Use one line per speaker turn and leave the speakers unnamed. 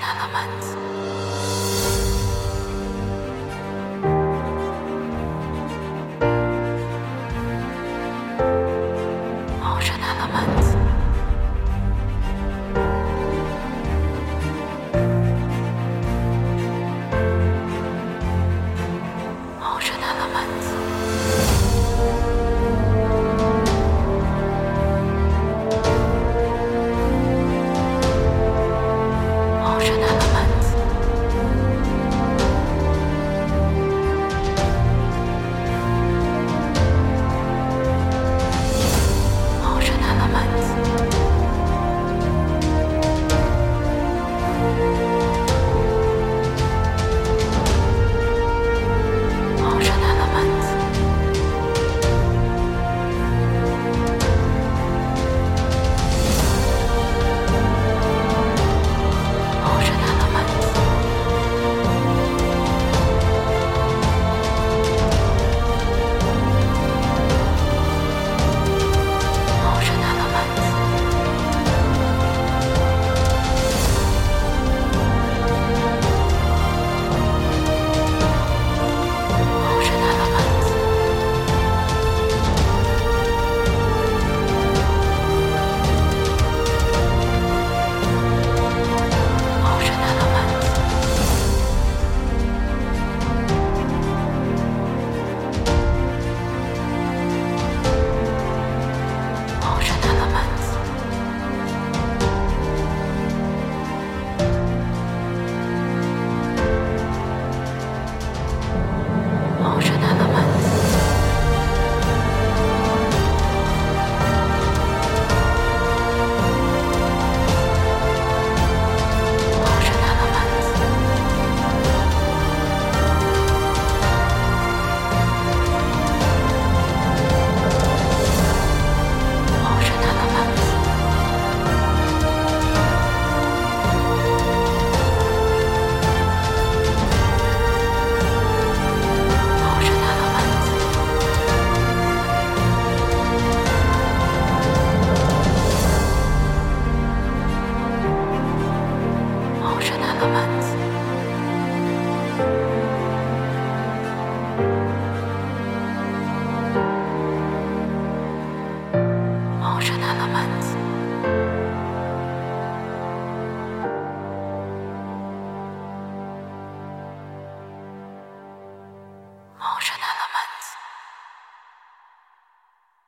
Elements. Ocean Elements. Ocean Elements. Ocean Elements. Ocean Elements. Ocean Elements. Ocean Elements. Ocean Elements. Ocean Elements. Ocean Elements. Ocean Elements. Ocean Elements. Ocean Elements. Ocean Elements. Ocean Elements. Ocean Elements. Ocean Elements.